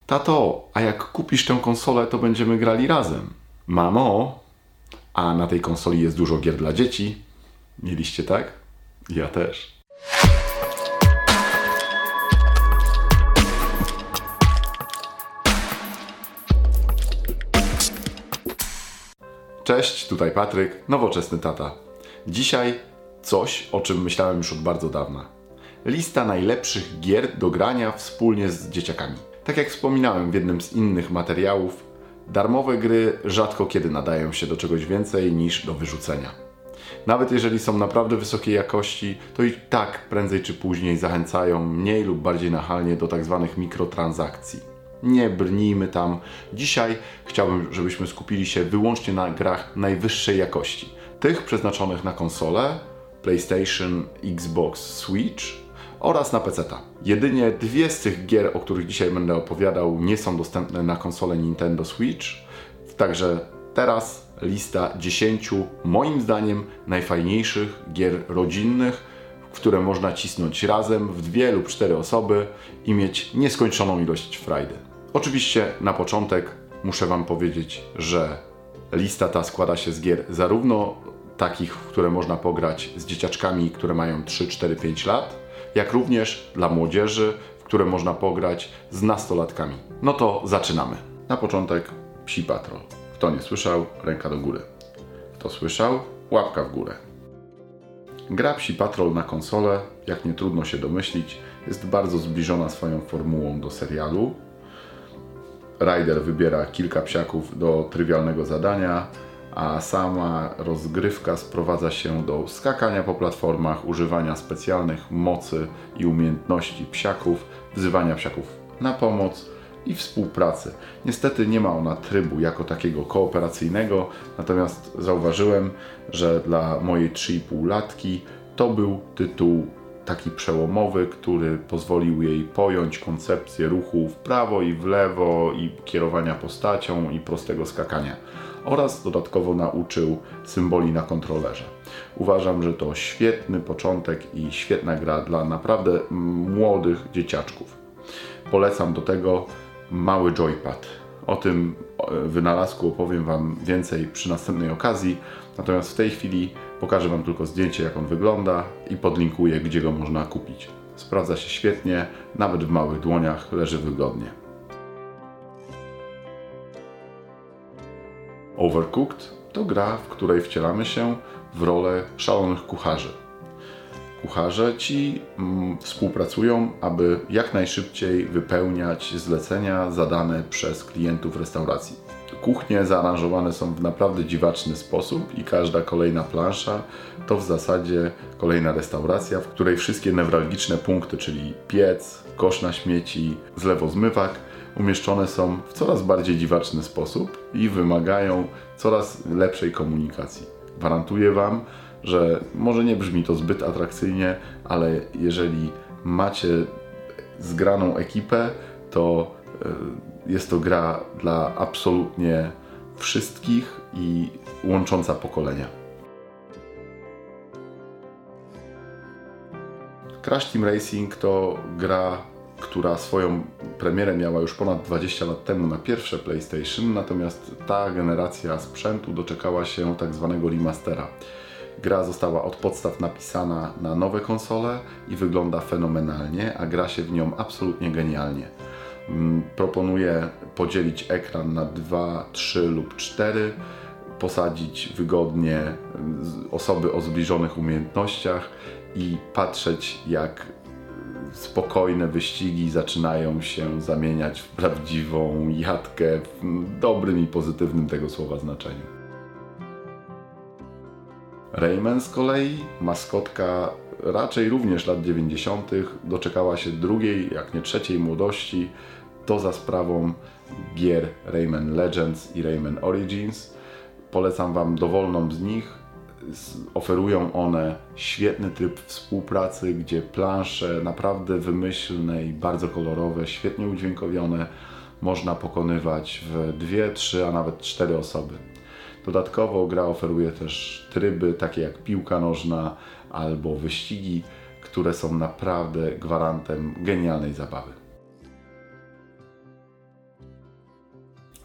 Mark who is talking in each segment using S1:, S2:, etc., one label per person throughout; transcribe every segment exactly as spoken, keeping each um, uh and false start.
S1: Tato, a jak kupisz tę konsolę, to będziemy grali razem. Mamo, a na tej konsoli jest dużo gier dla dzieci. Mieliście tak? Ja też. Cześć, tutaj Patryk, nowoczesny tata. Dzisiaj coś, o czym myślałem już od bardzo dawna. Lista najlepszych gier do grania wspólnie z dzieciakami. Tak jak wspominałem w jednym z innych materiałów, darmowe gry rzadko kiedy nadają się do czegoś więcej niż do wyrzucenia. Nawet jeżeli są naprawdę wysokiej jakości, to i tak prędzej czy później zachęcają mniej lub bardziej nachalnie do tak zwanych mikrotransakcji. Nie brnijmy tam. Dzisiaj chciałbym, żebyśmy skupili się wyłącznie na grach najwyższej jakości. Tych przeznaczonych na konsole, PlayStation, Xbox, Switch oraz na peceta. Jedynie dwie z tych gier, o których dzisiaj będę opowiadał, nie są dostępne na konsolę Nintendo Switch. Także teraz lista dziesięciu, moim zdaniem, najfajniejszych gier rodzinnych, w które można cisnąć razem w dwie lub cztery osoby i mieć nieskończoną ilość frajdy. Oczywiście na początek muszę Wam powiedzieć, że lista ta składa się z gier zarówno takich, w które można pograć z dzieciaczkami, które mają trzy, cztery, pięć lat, jak również dla młodzieży, w które można pograć z nastolatkami. No to zaczynamy. Na początek Psi Patrol. Kto nie słyszał, ręka do góry. Kto słyszał, łapka w górę. Gra Psi Patrol na konsolę, jak nie trudno się domyślić, jest bardzo zbliżona swoją formułą do serialu. Ryder wybiera kilka psiaków do trywialnego zadania, a sama rozgrywka sprowadza się do skakania po platformach, używania specjalnych mocy i umiejętności psiaków, wzywania psiaków na pomoc i współpracy. Niestety nie ma ona trybu jako takiego kooperacyjnego, natomiast zauważyłem, że dla mojej trzy i pół latki to był tytuł taki przełomowy, który pozwolił jej pojąć koncepcję ruchu w prawo i w lewo i kierowania postacią i prostego skakania oraz dodatkowo nauczył symboli na kontrolerze. Uważam, że to świetny początek i świetna gra dla naprawdę młodych dzieciaczków. Polecam do tego mały joypad. O tym wynalazku opowiem Wam więcej przy następnej okazji, natomiast w tej chwili pokażę Wam tylko zdjęcie, jak on wygląda i podlinkuję, gdzie go można kupić. Sprawdza się świetnie, nawet w małych dłoniach leży wygodnie. Overcooked to gra, w której wcielamy się w rolę szalonych kucharzy. Kucharze ci mm, współpracują, aby jak najszybciej wypełniać zlecenia zadane przez klientów restauracji. Kuchnie zaaranżowane są w naprawdę dziwaczny sposób i każda kolejna plansza to w zasadzie kolejna restauracja, w której wszystkie newralgiczne punkty, czyli piec, kosz na śmieci, zlewozmywak, umieszczone są w coraz bardziej dziwaczny sposób i wymagają coraz lepszej komunikacji. Gwarantuję Wam, że może nie brzmi to zbyt atrakcyjnie, ale jeżeli macie zgraną ekipę, to jest to gra dla absolutnie wszystkich i łącząca pokolenia. Crash Team Racing to gra, która swoją premierę miała już ponad dwadzieścia lat temu na pierwsze PlayStation, natomiast ta generacja sprzętu doczekała się tak zwanego remastera. Gra została od podstaw napisana na nowe konsole i wygląda fenomenalnie, a gra się w nią absolutnie genialnie. Proponuję podzielić ekran na dwa, trzy lub cztery, posadzić wygodnie osoby o zbliżonych umiejętnościach i patrzeć, jak spokojne wyścigi zaczynają się zamieniać w prawdziwą jatkę w dobrym i pozytywnym tego słowa znaczeniu. Rayman z kolei, maskotka raczej również lat dziewięćdziesiątych, doczekała się drugiej, jak nie trzeciej młodości, to za sprawą gier Rayman Legends i Rayman Origins. Polecam Wam dowolną z nich. Oferują one świetny tryb współpracy, gdzie plansze naprawdę wymyślne i bardzo kolorowe, świetnie udźwiękowione, można pokonywać w dwie, trzy, a nawet cztery osoby. Dodatkowo gra oferuje też tryby takie jak piłka nożna albo wyścigi, które są naprawdę gwarantem genialnej zabawy.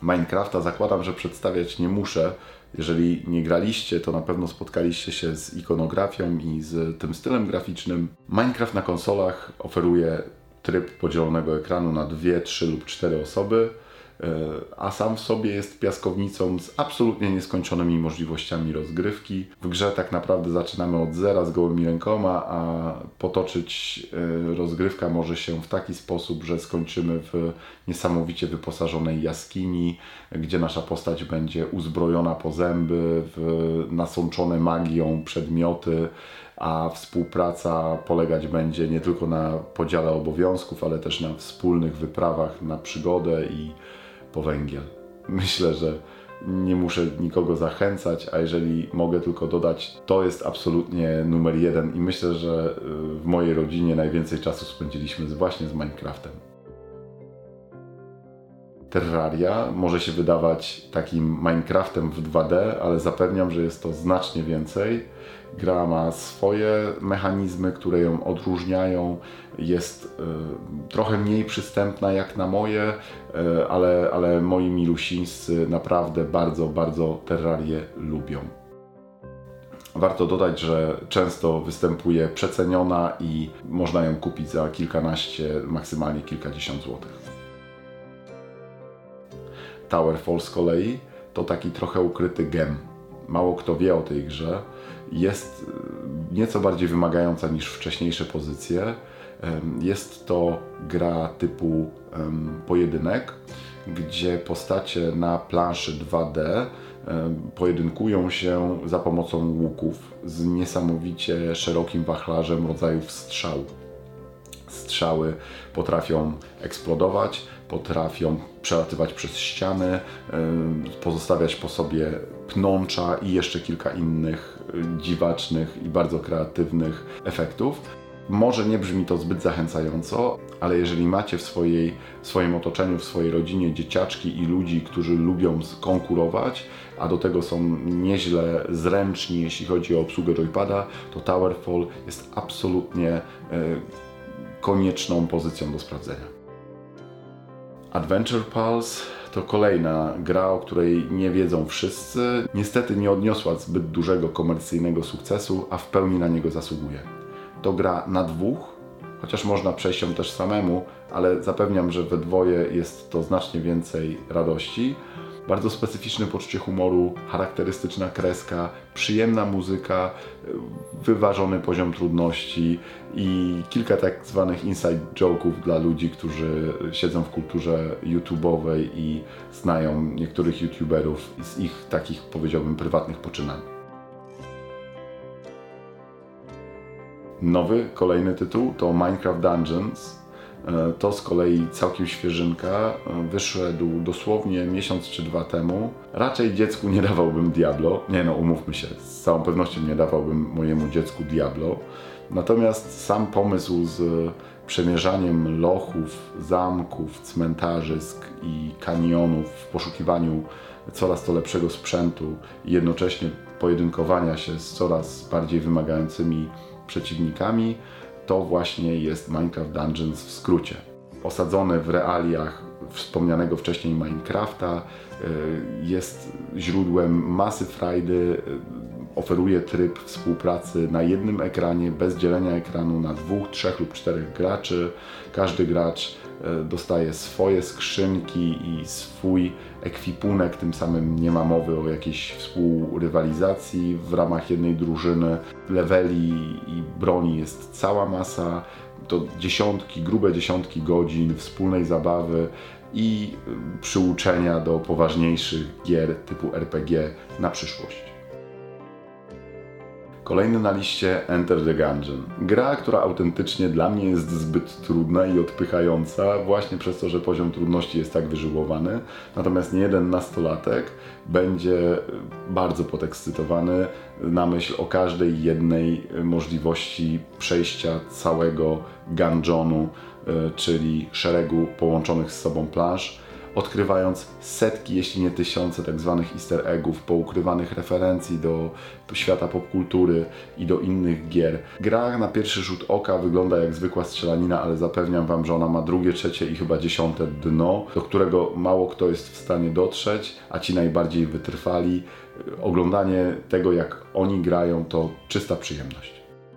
S1: Minecrafta zakładam, że przedstawiać nie muszę. Jeżeli nie graliście, to na pewno spotkaliście się z ikonografią i z tym stylem graficznym. Minecraft na konsolach oferuje tryb podzielonego ekranu na dwie, trzy lub cztery osoby, a sam w sobie jest piaskownicą z absolutnie nieskończonymi możliwościami rozgrywki. W grze tak naprawdę zaczynamy od zera z gołymi rękoma, a potoczyć rozgrywka może się w taki sposób, że skończymy w niesamowicie wyposażonej jaskini, gdzie nasza postać będzie uzbrojona po zęby, w nasączone magią przedmioty, a współpraca polegać będzie nie tylko na podziale obowiązków, ale też na wspólnych wyprawach na przygodę i po węgiel. Myślę, że nie muszę nikogo zachęcać, a jeżeli mogę tylko dodać, to jest absolutnie numer jeden i myślę, że w mojej rodzinie najwięcej czasu spędziliśmy właśnie z Minecraftem. Terraria może się wydawać takim Minecraftem w dwa D, ale zapewniam, że jest to znacznie więcej. Gra ma swoje mechanizmy, które ją odróżniają. Jest y, trochę mniej przystępna jak na moje, y, ale, ale moi milusińscy naprawdę bardzo, bardzo Terrarię lubią. Warto dodać, że często występuje przeceniona i można ją kupić za kilkanaście, maksymalnie kilkadziesiąt złotych. Towerfall z kolei to taki trochę ukryty gem. Mało kto wie o tej grze. Jest nieco bardziej wymagająca niż wcześniejsze pozycje. Jest to gra typu pojedynek, gdzie postacie na planszy dwa D pojedynkują się za pomocą łuków z niesamowicie szerokim wachlarzem rodzajów strzał. Strzały potrafią eksplodować, potrafią przelatywać przez ściany, pozostawiać po sobie pnącza i jeszcze kilka innych dziwacznych i bardzo kreatywnych efektów. Może nie brzmi to zbyt zachęcająco, ale jeżeli macie w, swojej, w swoim otoczeniu, w swojej rodzinie dzieciaczki i ludzi, którzy lubią konkurować, a do tego są nieźle zręczni, jeśli chodzi o obsługę joypada, to Towerfall jest absolutnie e, konieczną pozycją do sprawdzenia. Adventure Pulse to kolejna gra, o której nie wiedzą wszyscy. Niestety nie odniosła zbyt dużego komercyjnego sukcesu, a w pełni na niego zasługuje. To gra na dwóch, chociaż można przejść ją też samemu, ale zapewniam, że we dwoje jest to znacznie więcej radości. Bardzo specyficzne poczucie humoru, charakterystyczna kreska, przyjemna muzyka, wyważony poziom trudności i kilka tak zwanych inside joke'ów dla ludzi, którzy siedzą w kulturze YouTube'owej i znają niektórych YouTuberów z ich takich, powiedziałbym, prywatnych poczynań. Nowy, kolejny tytuł to Minecraft Dungeons. To z kolei całkiem świeżynka, wyszedł dosłownie miesiąc czy dwa temu. Raczej dziecku nie dawałbym Diablo, nie no, umówmy się, z całą pewnością nie dawałbym mojemu dziecku Diablo. Natomiast sam pomysł z przemierzaniem lochów, zamków, cmentarzysk i kanionów w poszukiwaniu coraz to lepszego sprzętu i jednocześnie pojedynkowania się z coraz bardziej wymagającymi przeciwnikami, to właśnie jest Minecraft Dungeons w skrócie. Osadzony w realiach wspomnianego wcześniej Minecrafta, jest źródłem masy frajdy, oferuje tryb współpracy na jednym ekranie, bez dzielenia ekranu na dwóch, trzech lub czterech graczy. Każdy gracz dostaje swoje skrzynki i swój ekwipunek, tym samym nie ma mowy o jakiejś współrywalizacji w ramach jednej drużyny. Leveli i broni jest cała masa, to dziesiątki, grube dziesiątki godzin wspólnej zabawy i przyuczenia do poważniejszych gier typu R P G na przyszłość. Kolejny na liście Enter the Gungeon. Gra, która autentycznie dla mnie jest zbyt trudna i odpychająca właśnie przez to, że poziom trudności jest tak wyżyłowany. Natomiast niejeden nastolatek będzie bardzo podekscytowany na myśl o każdej jednej możliwości przejścia całego gungeonu, czyli szeregu połączonych z sobą planż. odkrywając setki, jeśli nie tysiące tak zwanych easter eggów, poukrywanych referencji do świata popkultury i do innych gier. Gra na pierwszy rzut oka wygląda jak zwykła strzelanina, ale zapewniam Wam, że ona ma drugie, trzecie i chyba dziesiąte dno, do którego mało kto jest w stanie dotrzeć, a ci najbardziej wytrwali. Oglądanie tego, jak oni grają, to czysta przyjemność.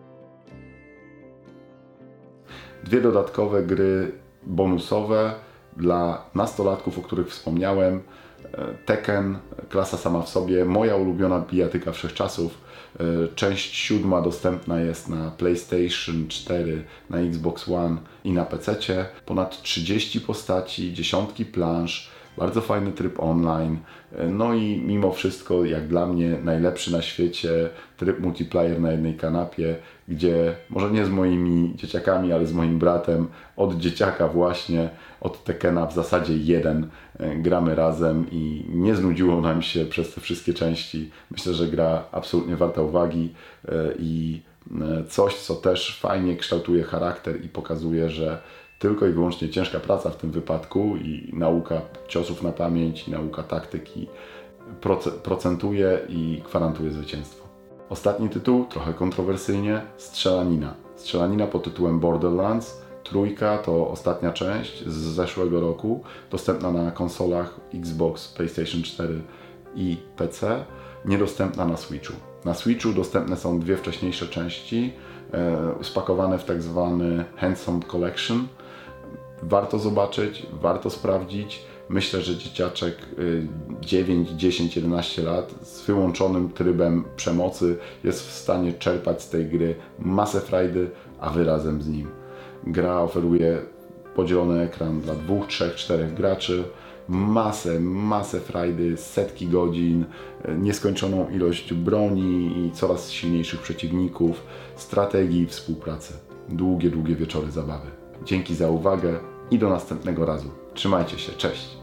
S1: Dwie dodatkowe gry bonusowe dla nastolatków, o których wspomniałem. Tekken, klasa sama w sobie, moja ulubiona bijatyka wszechczasów. Część siódma dostępna jest na PlayStation cztery, na Xbox One i na pececie. Ponad trzydzieści postaci, dziesiątki plansz, bardzo fajny tryb online. No i mimo wszystko, jak dla mnie, najlepszy na świecie tryb multiplayer na jednej kanapie, gdzie może nie z moimi dzieciakami, ale z moim bratem od dzieciaka właśnie, od Tekkena w zasadzie jeden gramy razem i nie znudziło nam się przez te wszystkie części. Myślę, że gra absolutnie warta uwagi i coś, co też fajnie kształtuje charakter i pokazuje, że tylko i wyłącznie ciężka praca w tym wypadku i nauka ciosów na pamięć, i nauka taktyki procentuje i gwarantuje zwycięstwo. Ostatni tytuł, trochę kontrowersyjnie, strzelanina. Strzelanina pod tytułem Borderlands. Trójka to ostatnia część z zeszłego roku, dostępna na konsolach Xbox, PlayStation cztery i P C, niedostępna na Switchu. Na Switchu dostępne są dwie wcześniejsze części, e, spakowane w tak zwany Handsome Collection. Warto zobaczyć, warto sprawdzić. Myślę, że dzieciaczek dziewięć, dziesięć, jedenaście lat z wyłączonym trybem przemocy jest w stanie czerpać z tej gry masę frajdy, a wy razem z nim. Gra oferuje podzielony ekran dla dwóch, trzech, czterech graczy, masę, masę frajdy, setki godzin, nieskończoną ilość broni i coraz silniejszych przeciwników, strategii i współpracy. Długie, długie wieczory zabawy. Dzięki za uwagę i do następnego razu. Trzymajcie się, cześć!